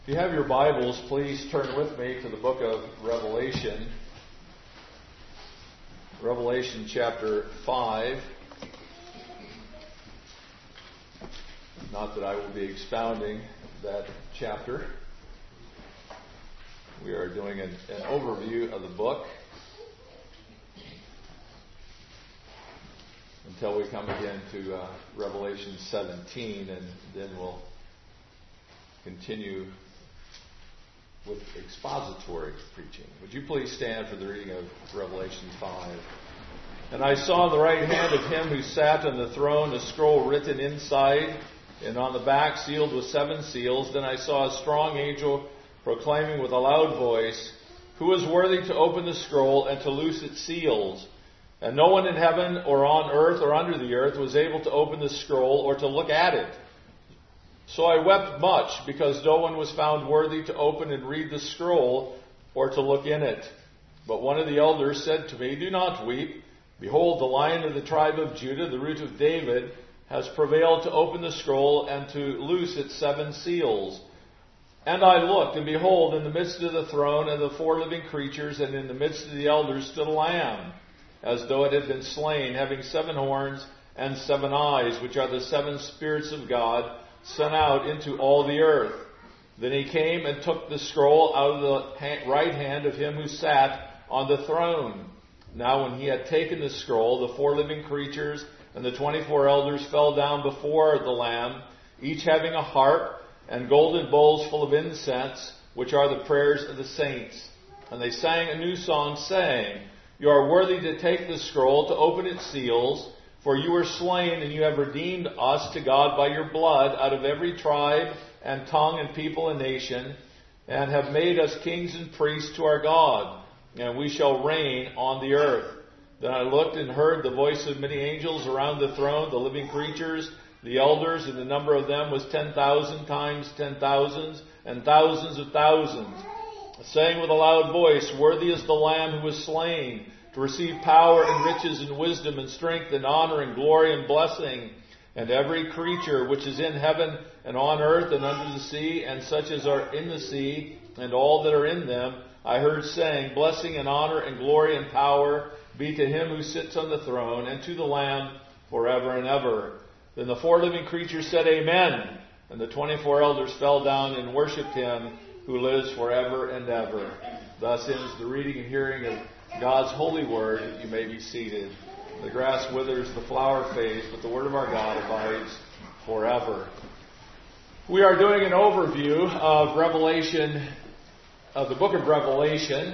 If you have your Bibles, please turn with me to the book of Revelation. Revelation chapter 5. Not that I will be expounding that chapter. We are doing an overview of the book until we come again to Revelation 17, and then we'll continue with expository preaching. Would you please stand for the reading of Revelation 5? And I saw on the right hand of him who sat on the throne a scroll written inside and on the back sealed with 7 seals. Then I saw a strong angel proclaiming with a loud voice, "Who is worthy to open the scroll and to loose its seals?" And no one in heaven or on earth or under the earth was able to open the scroll or to look at it. So I wept much, because no one was found worthy to open and read the scroll or to look in it. But one of the elders said to me, "Do not weep. Behold, the Lion of the tribe of Judah, the Root of David, has prevailed to open the scroll and to loose its 7 seals." And I looked, and behold, in the midst of the throne and the 4 living creatures, and in the midst of the elders stood a lamb, as though it had been slain, having 7 horns and 7 eyes, which are the 7 spirits of God, sent out into all the earth. Then he came and took the scroll out of the right hand of him who sat on the throne. Now when he had taken the scroll, the 4 living creatures and the 24 elders fell down before the Lamb, each having a harp and golden bowls full of incense, which are the prayers of the saints. And they sang a new song, saying, "You are worthy to take the scroll, to open its seals, for you were slain, and you have redeemed us to God by your blood out of every tribe and tongue and people and nation, and have made us kings and priests to our God, and we shall reign on the earth." Then I looked and heard the voice of many angels around the throne, the living creatures, the elders, and the number of them was 10,000 times 10,000s and thousands of thousands, saying with a loud voice, "Worthy is the Lamb who was slain, to receive power and riches and wisdom and strength and honor and glory and blessing." And every creature which is in heaven and on earth and under the sea, and such as are in the sea, and all that are in them, I heard saying, "Blessing and honor and glory and power be to him who sits on the throne and to the Lamb forever and ever." Then the 4 living creatures said, "Amen." And the 24 elders fell down and worshipped him who lives forever and ever. Thus ends the reading and hearing of God's holy word. You may be seated. The grass withers, the flower fades, but the word of our God abides forever. We are doing an overview of Revelation, of the book of Revelation.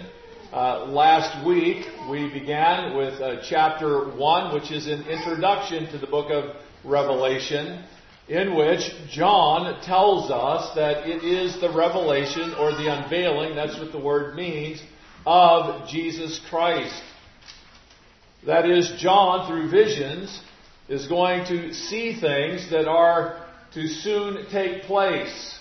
Last week we began with chapter 1, which is an introduction to the book of Revelation, in which John tells us that it is the revelation or the unveiling, that's what the word means, of Jesus Christ. That is, John, through visions, is going to see things that are to soon take place.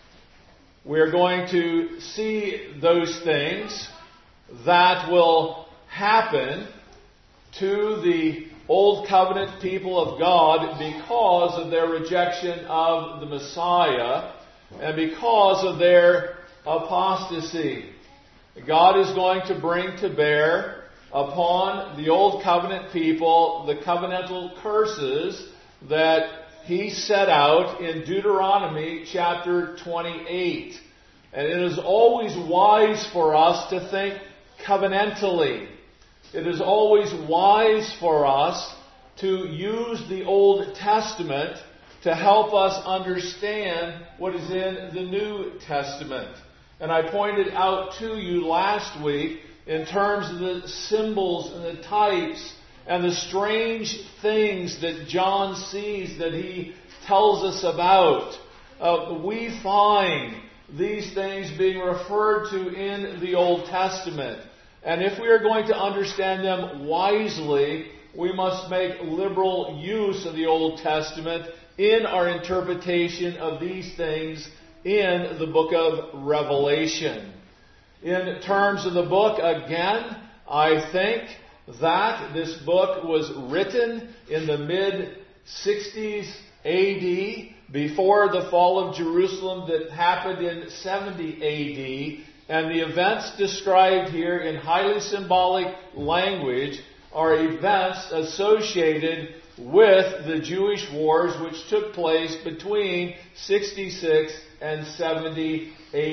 We are going to see those things that will happen to the Old Covenant people of God because of their rejection of the Messiah and because of their apostasy. God is going to bring to bear upon the Old Covenant people the covenantal curses that he set out in Deuteronomy chapter 28. And it is always wise for us to think covenantally. It is always wise for us to use the Old Testament to help us understand what is in the New Testament. And I pointed out to you last week in terms of the symbols and the types and the strange things that John sees that he tells us about. We find these things being referred to in the Old Testament. And if we are going to understand them wisely, we must make liberal use of the Old Testament in our interpretation of these things in the book of Revelation. In terms of the book, again, I think that this book was written in the mid-60s A.D. before the fall of Jerusalem that happened in 70 AD. And the events described here in highly symbolic language are events associated with the Jewish wars which took place between 66 and 70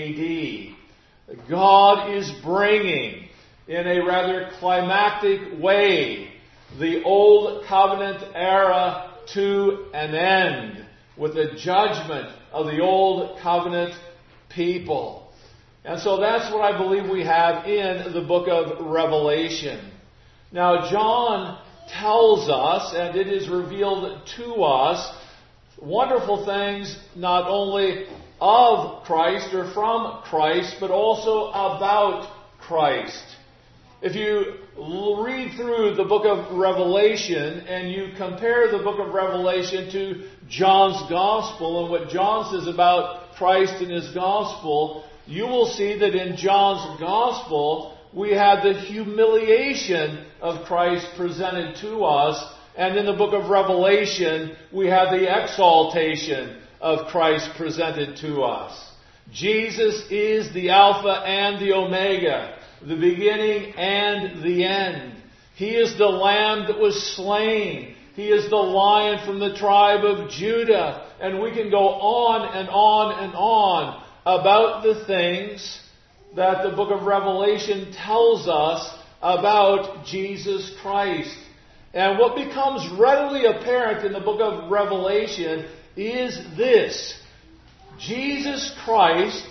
AD. God is bringing, in a rather climactic way, the Old Covenant era to an end with the judgment of the Old Covenant people. And so that's what I believe we have in the book of Revelation. Now, John tells us, and it is revealed to us, wonderful things not only of Christ or from Christ, but also about Christ. If you read through the book of Revelation and you compare the book of Revelation to John's Gospel and what John says about Christ in his Gospel, you will see that in John's Gospel we have the humiliation of Christ presented to us, and in the book of Revelation we have the exaltation of Christ presented to us. Jesus is the Alpha and the Omega, the beginning and the end. He is the Lamb that was slain. He is the Lion from the tribe of Judah. And we can go on and on and on about the things that the book of Revelation tells us about Jesus Christ. And what becomes readily apparent in the book of Revelation is this: Jesus Christ,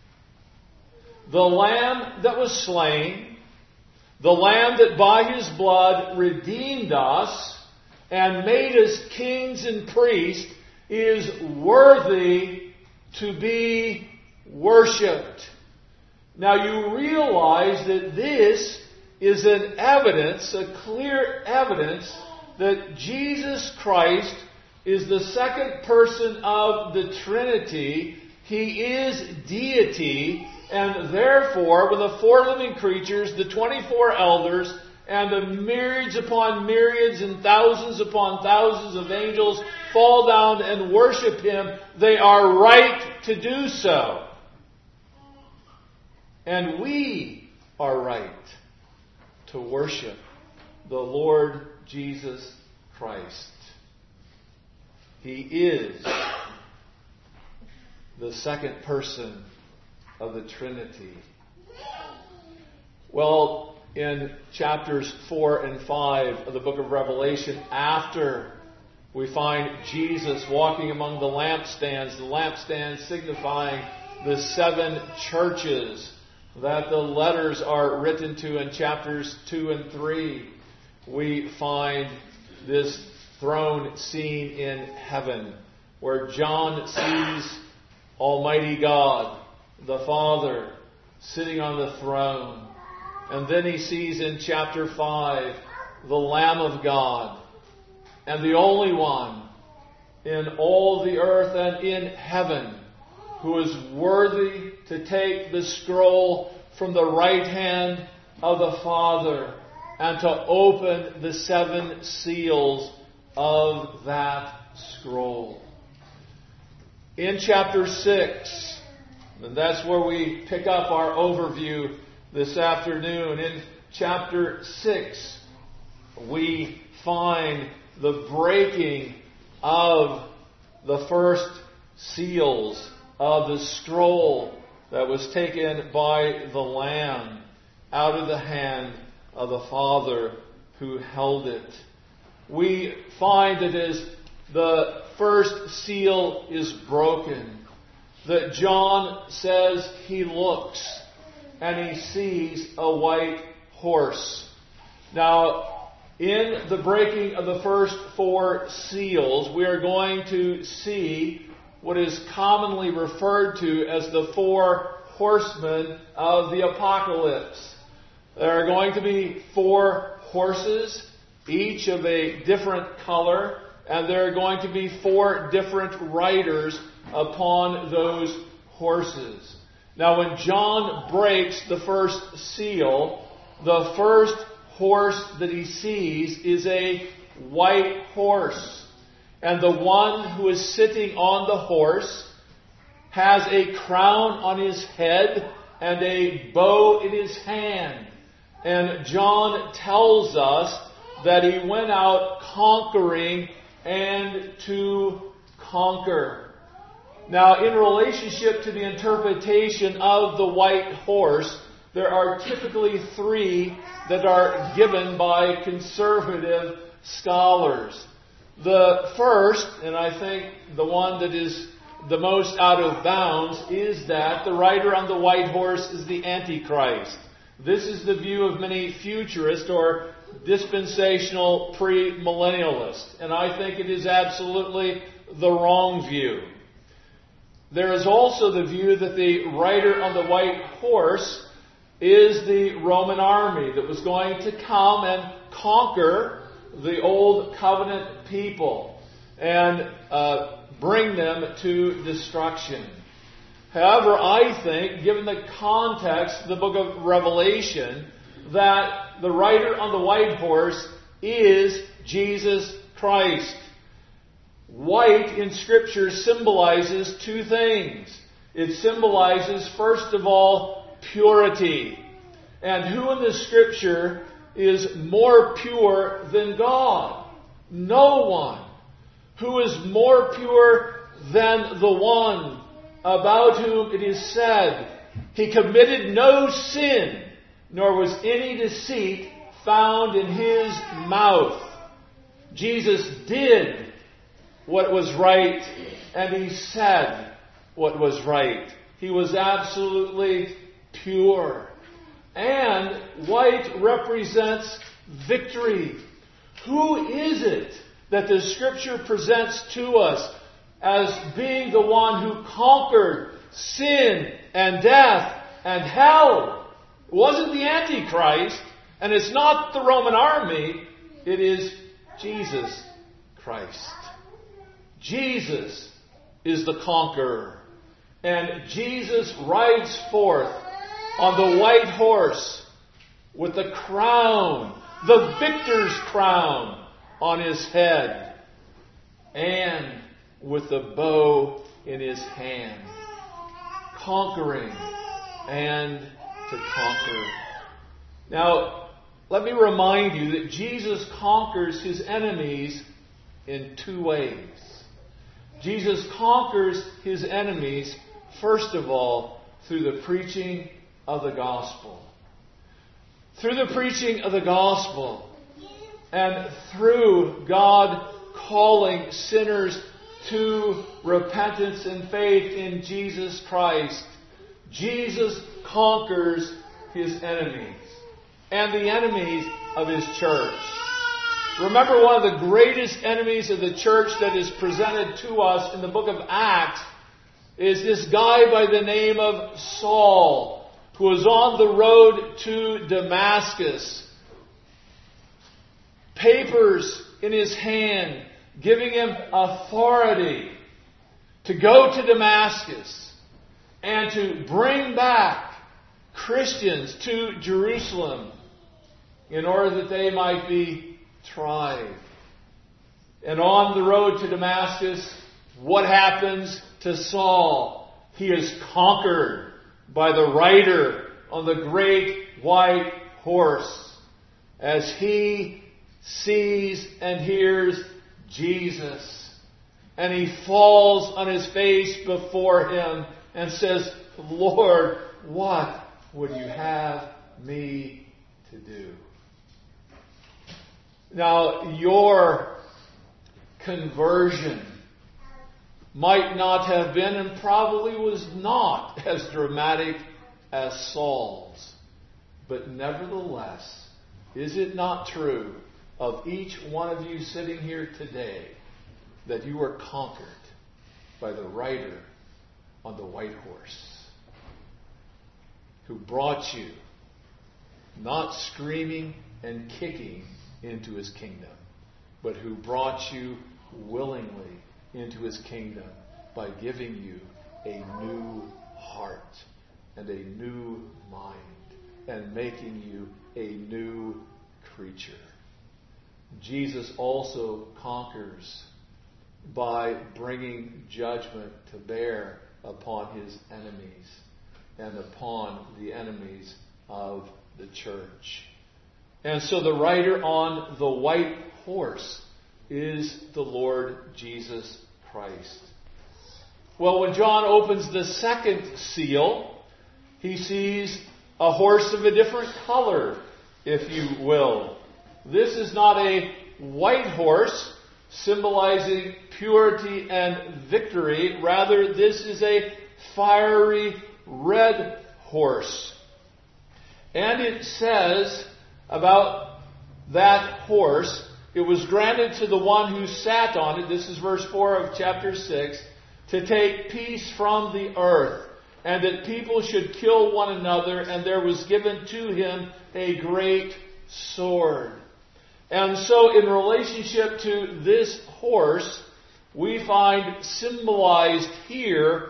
the Lamb that was slain, the Lamb that by His blood redeemed us and made us kings and priests, is worthy to be worshipped. Now you realize that this is an evidence, a clear evidence, that Jesus Christ is the second person of the Trinity. He is deity, and therefore, when the four living creatures, the 24 elders, and the myriads upon myriads and thousands upon thousands of angels fall down and worship Him, they are right to do so. And we are right to worship the Lord Jesus Christ. He is the second person of the Trinity. Well, in chapters 4 and 5 of the book of Revelation, after we find Jesus walking among the lampstands signifying the 7 churches that the letters are written to in chapters 2 and 3, we find this throne scene in heaven, where John sees Almighty God, the Father, sitting on the throne. And then he sees in chapter 5 the Lamb of God, and the only one in all the earth and in heaven who is worthy to take the scroll from the right hand of the Father and to open the 7 seals of that scroll. In chapter 6, and that's where we pick up our overview this afternoon. In chapter 6, we find the breaking of the first seals of the scroll that was taken by the Lamb out of the hand of the Father who held it. We find that as the first seal is broken, that John says he looks and he sees a white horse. Now, in the breaking of the first 4 seals, we are going to see what is commonly referred to as the 4 horsemen of the apocalypse. There are going to be 4 horses, each of a different color, and there are going to be 4 different riders upon those horses. Now, when John breaks the first seal, the first horse that he sees is a white horse. And the one who is sitting on the horse has a crown on his head and a bow in his hand. And John tells us that he went out conquering and to conquer. Now, in relationship to the interpretation of the white horse, there are typically three that are given by conservative scholars. The first, and I think the one that is the most out of bounds, is that the rider on the white horse is the Antichrist. This is the view of many futurists or dispensational premillennialists, and I think it is absolutely the wrong view. There is also the view that the rider on the white horse is the Roman army that was going to come and conquer the old covenant people and bring them to destruction. However, I think, given the context of the book of Revelation, that the rider on the white horse is Jesus Christ. White in Scripture symbolizes two things. It symbolizes, first of all, purity. And who in the Scripture is more pure than God? No one. Who is more pure than the one about whom it is said, He committed no sin, nor was any deceit found in His mouth. Jesus did what was right, and He said what was right. He was absolutely pure. And white represents victory. Who is it that the Scripture presents to us as being the one who conquered sin and death and hell? It wasn't the Antichrist, and it's not the Roman army. It is Jesus Christ. Jesus is the conqueror. And Jesus rides forth on the white horse with the crown, the victor's crown on his head, and with the bow in his hand, conquering and to conquer. Now, let me remind you that Jesus conquers His enemies in two ways. Jesus conquers His enemies, first of all, through the preaching of the gospel. Through the preaching of the gospel, and through God calling sinners to repentance and faith in Jesus Christ, Jesus conquers His enemies and the enemies of His church. Remember, one of the greatest enemies of the church that is presented to us in the book of Acts is this guy by the name of Saul, who was on the road to Damascus. Papers in his hand giving him authority to go to Damascus and to bring back Christians to Jerusalem in order that they might be tried. And on the road to Damascus, what happens to Saul? He is conquered by the rider on the great white horse as he sees and hears Jesus. And he falls on his face before Him and says, Lord, what would you have me to do? Now, your conversion might not have been, and probably was not, as dramatic as Saul's. But nevertheless, is it not true of each one of you sitting here today that you were conquered by the rider on the white horse, who brought you, not screaming and kicking, into His kingdom, but who brought you willingly into His kingdom by giving you a new heart and a new mind and making you a new creature. Jesus also conquers by bringing judgment to bear upon his enemies and upon the enemies of the church. And so the rider on the white horse is the Lord Jesus Christ. Well, when John opens the second seal, he sees a horse of a different color, if you will. This is not a white horse symbolizing purity and victory. Rather, this is a fiery red horse. And it says about that horse, it was granted to the one who sat on it, this is verse 4 of chapter 6, to take peace from the earth, and that people should kill one another, and there was given to him a great sword. And so in relationship to this horse, we find symbolized here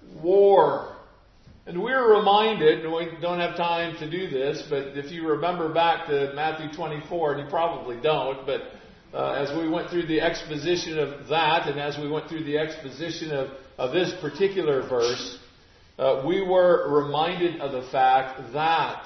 war. And we're reminded, and we don't have time to do this, but if you remember back to Matthew 24, and you probably don't, but as we went through the exposition of that, and as we went through the exposition of this particular verse, we were reminded of the fact that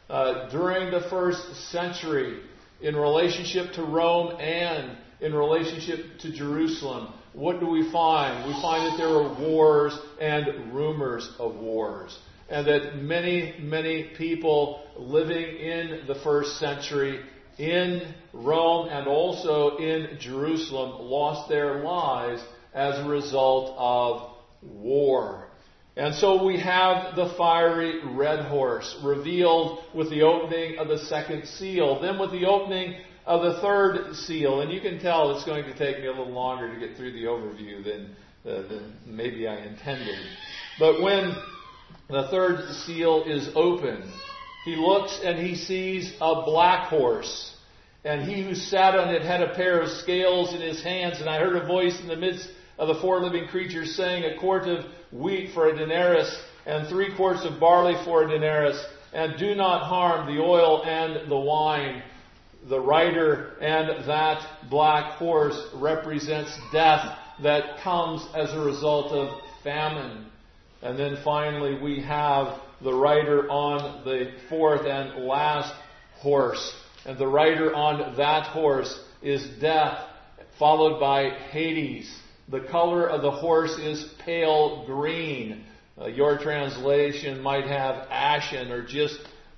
during the first century, in relationship to Rome and in relationship to Jerusalem, what do we find? We find that there were wars and rumors of wars. And that many, many people living in the first century in Rome and also in Jerusalem lost their lives as a result of war. And so we have the fiery red horse revealed with the opening of the second seal. Then with the opening of the third seal. And you can tell it's going to take me a little longer to get through the overview than maybe I intended. But when the third seal is opened, he looks and he sees a black horse. And he who sat on it had a pair of scales in his hands. And I heard a voice in the midst of the four living creatures saying, a quart of wheat for a denarius, and 3 quarts of barley for a denarius, and do not harm the oil and the wine. The rider and that black horse represents death that comes as a result of famine. And then finally we have the rider on the fourth and last horse. And the rider on that horse is death, followed by Hades. The color of the horse is pale green. Your translation might have ashen or just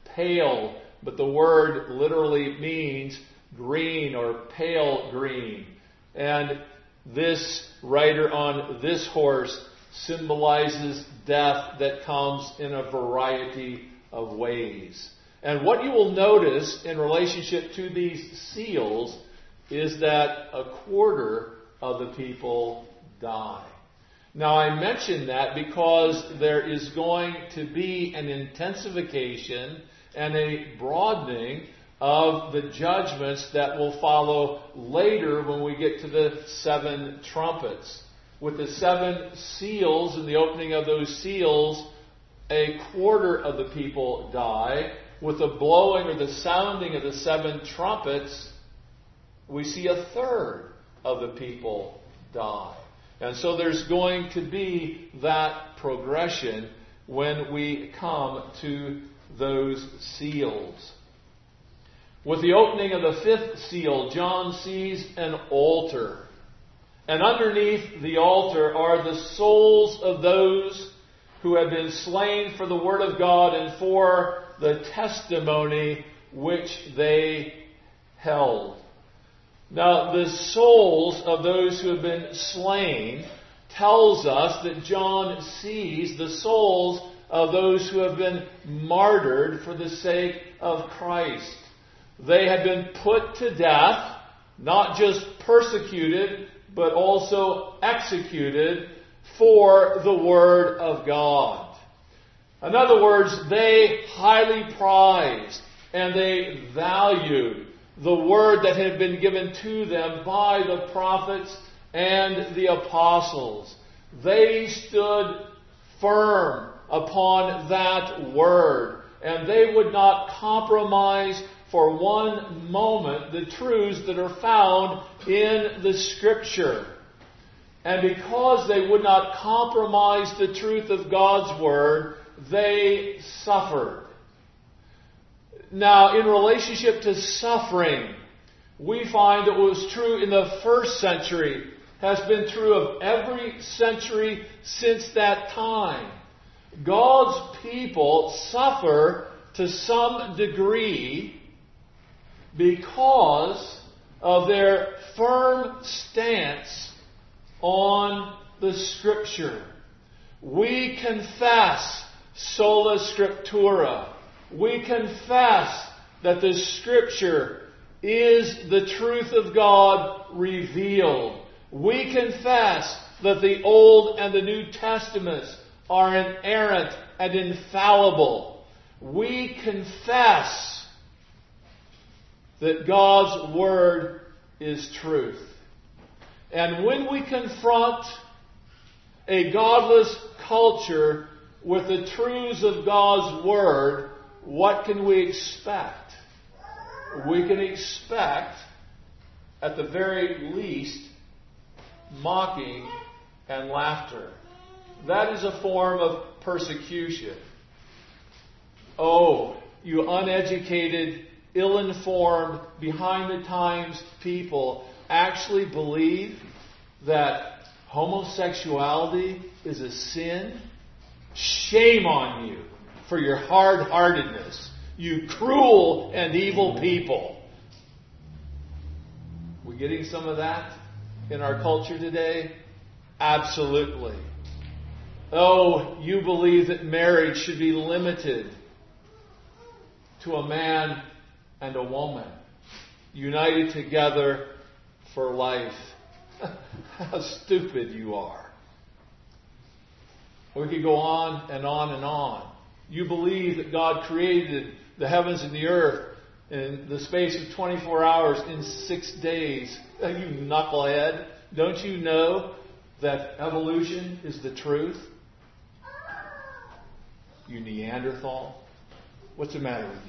pale, but the word literally means green or pale green. And this rider on this horse symbolizes death that comes in a variety of ways. And what you will notice in relationship to these seals is that a quarter of the people die. Now I mention that because there is going to be an intensification and a broadening of the judgments that will follow later when we get to the 7 trumpets. With the 7 seals and the opening of those seals, a quarter of the people die. With the blowing or the sounding of the 7 trumpets, we see a third of the people die. And so there's going to be that progression when we come to those seals. With the opening of the 5th seal, John sees an altar. And underneath the altar are the souls of those who have been slain for the Word of God and for the testimony which they held. Now, the souls of those who have been slain tells us that John sees the souls of those who have been martyred for the sake of Christ. They have been put to death, not just persecuted, but also executed for the Word of God. In other words, they highly prized and they valued the Word that had been given to them by the prophets and the apostles. They stood firm upon that Word, and they would not compromise for one moment the truths that are found in the Scripture. And because they would not compromise the truth of God's Word, they suffered. Now, in relationship to suffering, we find that what was true in the first century has been true of every century since that time. God's people suffer to some degree because of their firm stance on the Scripture. We confess sola scriptura. We confess that the Scripture is the truth of God revealed. We confess that the Old and the New Testaments are inerrant and infallible. We confess that God's Word is truth. And when we confront a godless culture with the truths of God's Word, what can we expect? We can expect, at the very least, mocking and laughter. That is a form of persecution. Oh, you uneducated, ill-informed, behind-the-times people actually believe that homosexuality is a sin? Shame on you for your hard-heartedness, you cruel and evil people. We getting some of that in our culture today? Absolutely. Oh, you believe that marriage should be limited to a man and a woman, united together for life. How stupid you are. We could go on and on and on. You believe that God created the heavens and the earth in the space of 24 hours in 6 days. You knucklehead. Don't you know that evolution is the truth? You Neanderthal. What's the matter with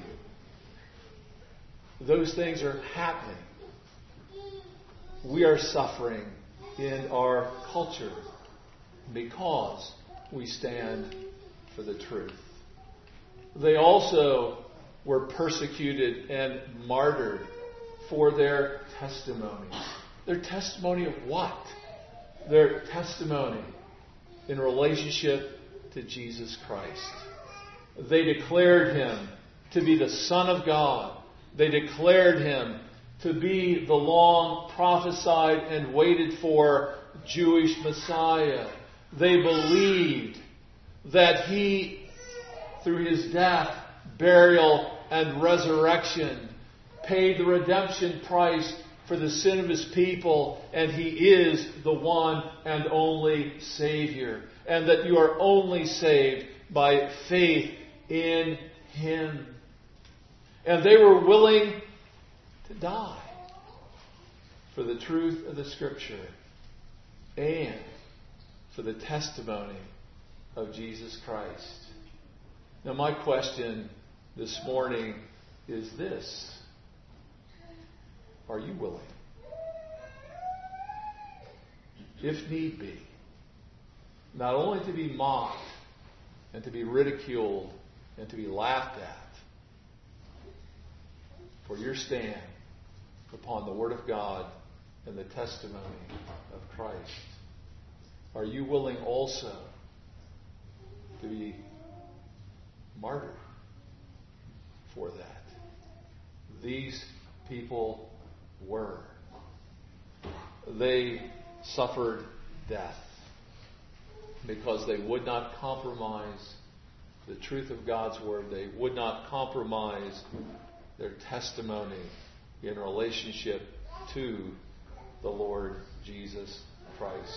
you? Those things are happening. We are suffering in our culture because we stand for the truth. They also were persecuted and martyred for their testimony. Their testimony of what? Their testimony in relationship to Jesus Christ. They declared Him to be the Son of God. They declared Him to be the long prophesied and waited for Jewish Messiah. They believed that He, through His death, burial, and resurrection, paid the redemption price for the sin of His people, and He is the one and only Savior. And that you are only saved by faith in Him. And they were willing to die for the truth of the Scripture and for the testimony of Jesus Christ. Now, my question this morning is this: are you willing, if need be, not only to be mocked and to be ridiculed and to be laughed at for your stand upon the Word of God and the testimony of Christ? Are you willing also to be martyred for that? These people were. They suffered death because they would not compromise the truth of God's Word. They would not compromise their testimony in relationship to the Lord Jesus Christ.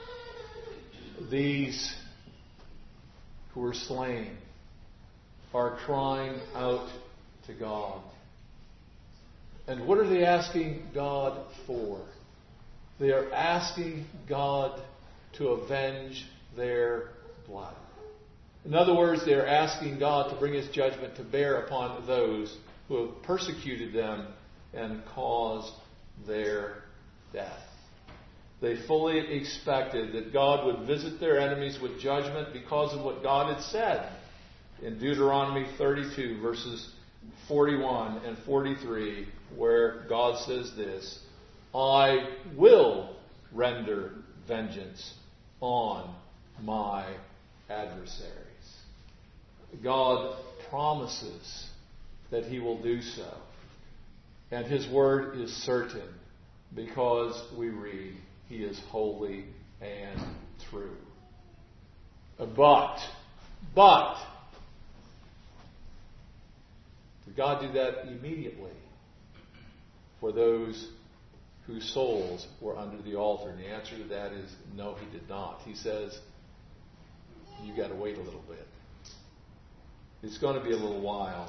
These who were slain are crying out to God. And what are they asking God for? They are asking God to avenge their blood. In other words, they are asking God to bring His judgment to bear upon those who have persecuted them and caused their death. They fully expected that God would visit their enemies with judgment because of what God had said in Deuteronomy 32, verses 41 and 43, where God says this, I will render vengeance on my adversaries. God promises that He will do so. And His word is certain because we read, He is holy and true. But, did God do that immediately for those whose souls were under the altar? And the answer to that is no, He did not. He says, you got to wait a little bit. It's going to be a little while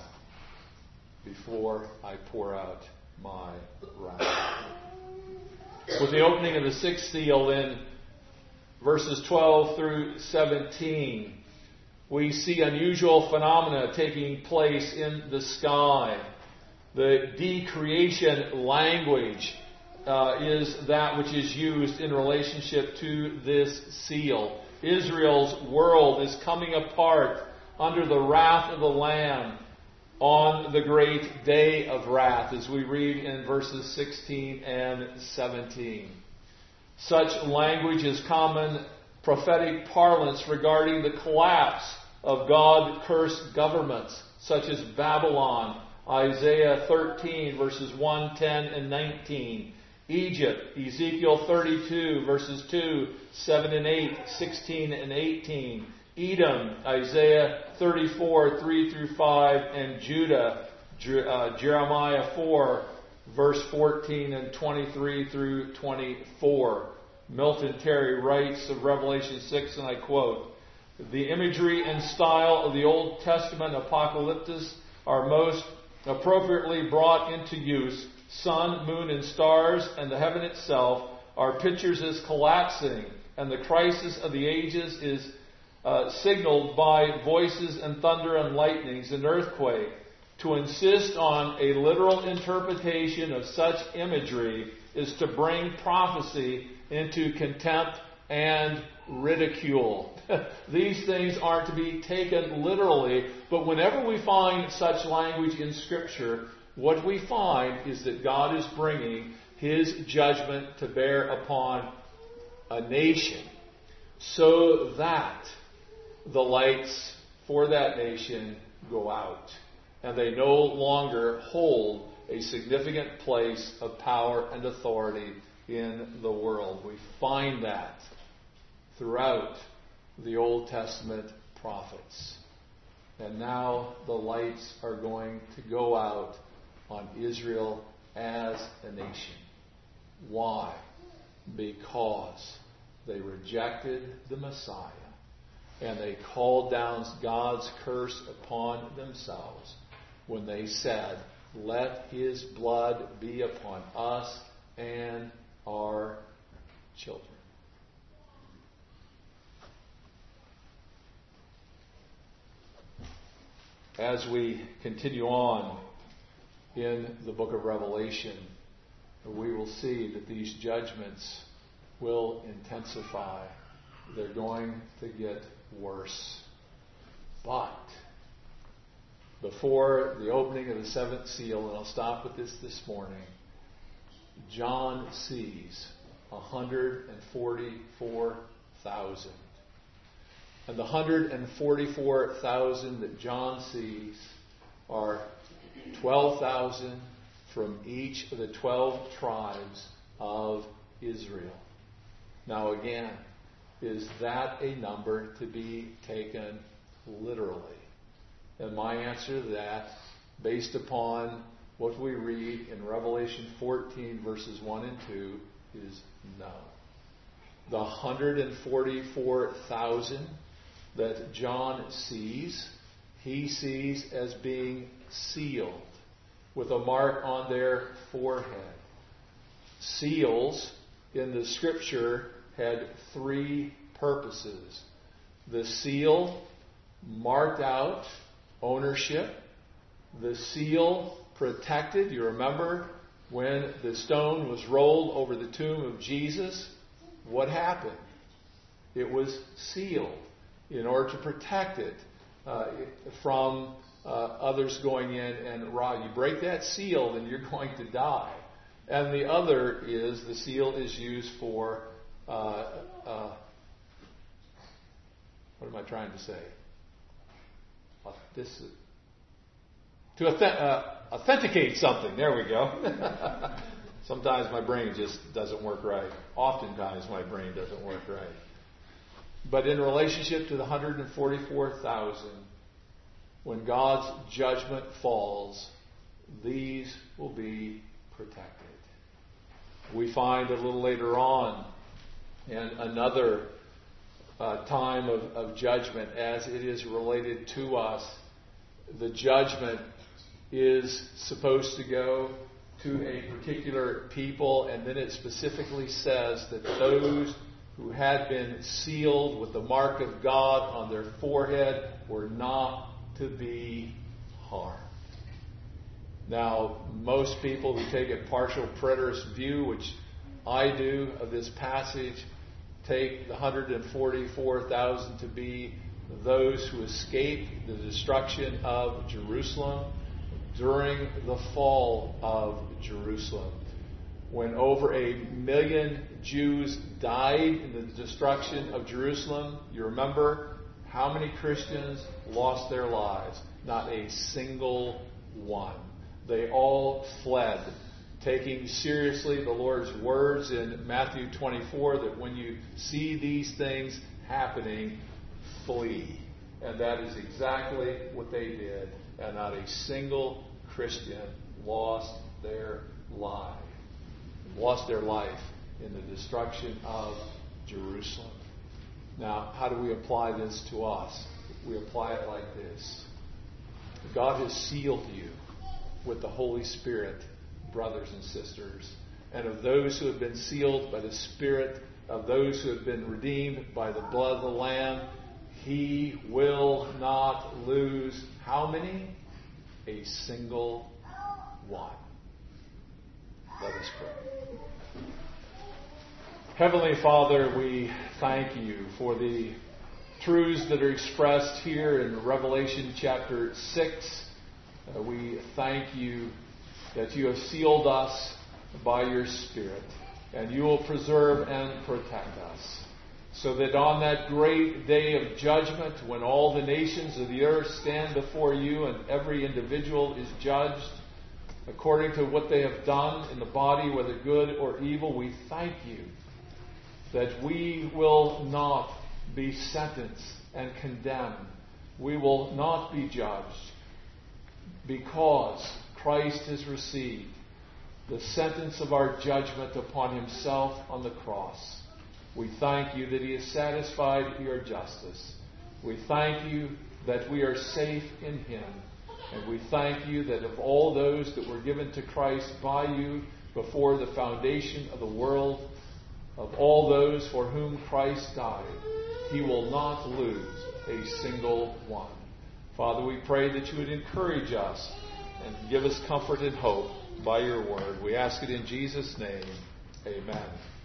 before I pour out my wrath. With the opening of the sixth seal in verses 12 through 17, we see unusual phenomena taking place in the sky. The decreation language is that which is used in relationship to this seal. Israel's world is coming apart under the wrath of the Lamb on the great day of wrath, as we read in verses 16 and 17. Such language is common prophetic parlance regarding the collapse of God-cursed governments, such as Babylon, Isaiah 13, verses 1, 10, and 19. Egypt, Ezekiel 32, verses 2, 7 and 8, 16 and 18. Edom, Isaiah 34, 3 through 5, and Judah, Jeremiah 4, verse 14 and 23 through 24. Milton Terry writes of Revelation 6, and I quote, the imagery and style of the Old Testament apocalyptus are most appropriately brought into use. Sun, moon, and stars, and the heaven itself are pictures as collapsing, and the crisis of the ages is signaled by voices and thunder and lightnings and earthquake. To insist on a literal interpretation of such imagery is to bring prophecy into contempt and ridicule. These things aren't to be taken literally, but whenever we find such language in Scripture, what we find is that God is bringing His judgment to bear upon a nation so that the lights for that nation go out and they no longer hold a significant place of power and authority in the world. We find that throughout the Old Testament prophets. And now the lights are going to go out on Israel as a nation. Why? Because they rejected the Messiah and they called down God's curse upon themselves when they said, let His blood be upon us and our children. As we continue on in the book of Revelation, we will see that these judgments will intensify. They're going to get worse. But before the opening of the seventh seal, and I'll stop with this morning, John sees 144,000. And the 144,000 that John sees are 12,000 from each of the 12 tribes of Israel. Now again, is that a number to be taken literally? And my answer to that, based upon what we read in Revelation 14, verses 1 and 2, is no. The 144,000 that John sees, he sees as being sealed with a mark on their forehead. Seals in the Scripture had three purposes. The seal marked out ownership. The seal protected. You remember when the stone was rolled over the tomb of Jesus, what happened? It was sealed in order to protect it from others going in and rob. You break that seal, then you're going to die. And the other is, the seal is used for, what am I trying to say? To authenticate something. There we go. Sometimes my brain just doesn't work right. Oftentimes my brain doesn't work right. But in relationship to the 144,000, when God's judgment falls, these will be protected. We find a little later on in another time of judgment, as it is related to us, the judgment is supposed to go to a particular people, and then it specifically says that those who had been sealed with the mark of God on their forehead were not to be harmed. Now, most people who take a partial preterist view, which I do, of this passage, take the 144,000 to be those who escaped the destruction of Jerusalem during the fall of Jerusalem, when over 1 million Jews died in the destruction of Jerusalem. You remember how many Christians lost their lives? Not a single one. They all fled, taking seriously the Lord's words in Matthew 24 that when you see these things happening, flee. And that is exactly what they did. And not a single Christian lost their life in the destruction of Jerusalem. Now, how do we apply this to us? We apply it like this. God has sealed you with the Holy Spirit, brothers and sisters. And of those who have been sealed by the Spirit, of those who have been redeemed by the blood of the Lamb, He will not lose how many? A single one. Let us pray. Heavenly Father, we thank you for the truths that are expressed here in Revelation chapter 6. We thank you that you have sealed us by your Spirit, and you will preserve and protect us, so that on that great day of judgment, when all the nations of the earth stand before you and every individual is judged according to what they have done in the body, whether good or evil, we thank you that we will not be sentenced and condemned. We will not be judged, because Christ has received the sentence of our judgment upon himself on the cross. We thank you that he has satisfied your justice. We thank you that we are safe in him. And we thank you that of all those that were given to Christ by you before the foundation of the world, of all those for whom Christ died, he will not lose a single one. Father, we pray that you would encourage us and give us comfort and hope by your word. We ask it in Jesus' name. Amen.